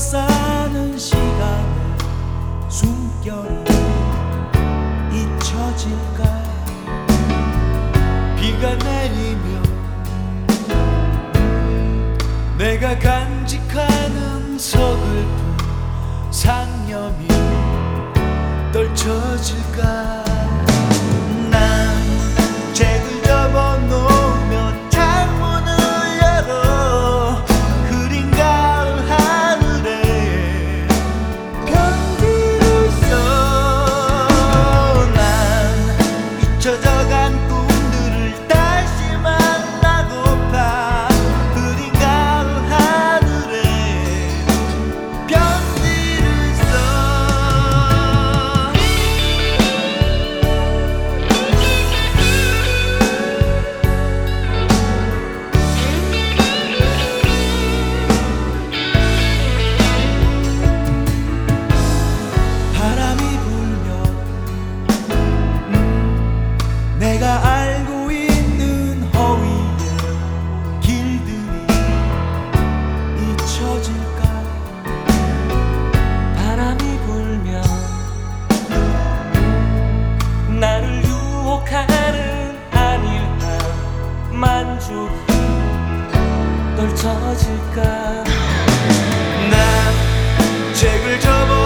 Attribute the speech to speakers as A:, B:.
A: 둘러싸는 시간의 숨결이 잊혀질까. 비가 내리면 내가 간직하는 서글픈 상념이 떨쳐질까. 난 책을 접어놓으며 창문을 열어 흐린 가을 하늘에 편지를 써. 난 잊혀져간 꿈들을 다시 만나고파 흐린 가을 하늘에 편지를 써. 바람이 불면 내가 알고 있는 허위의 길들이 잊혀질까.
B: 바람이 불면 나를 유혹하는 안일한 만족이 떨쳐질까.
A: 난 책을 접어